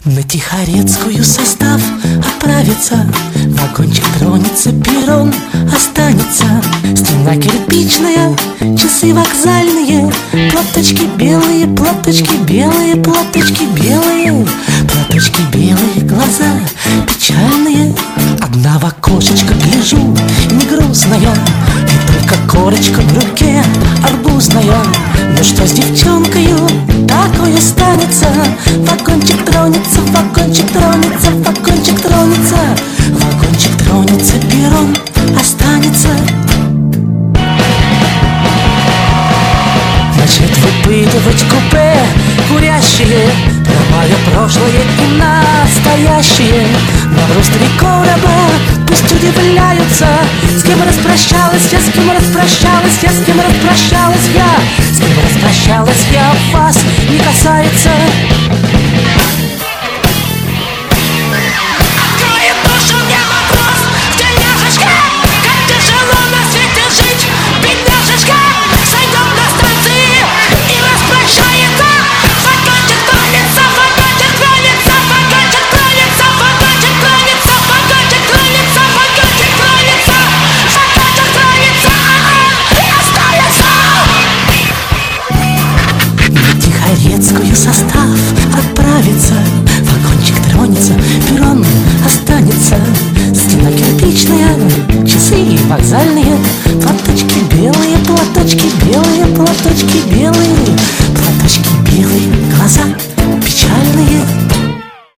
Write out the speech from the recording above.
На Тихорецкую состав отправится, вагончик тронется, перрон останется. Стена кирпичная, часы вокзальные, платочки белые, платочки белые, платочки белые, платочки белые, глаза печальные. Одна в окошечко гляжу, не грустная, и только корочка в руке арбузная. Ну что с девчонкою такое станется? Вагончик тронется, вагончик тронется, вагончик тронется, вагончик тронется, перрон останется. Начнет выпытывать купе курящие про мое прошлое и настоящее. Наброс три короба, пусть удивляются. С кем распрощалась я, с кем распрощалась я, с кем распрощалась я, с кем распрощалась я, вас не касается. Откроет душу мне вопрос, тельняшечка, как тяжело на свете жить, бедняжечка. Сойдем на станции и распрощается. Вагончик тронется, вагончик тронется, вагончик тронется, вагончик тронется, вагончик тронется, вагончик тронется, вагончик тронется, и останется. На Тихорецкую состав отправится, вагончик тронется, перрон останется. Стена кирпичная, часы вокзальные, платочки белые, платочки белые, платочки белые.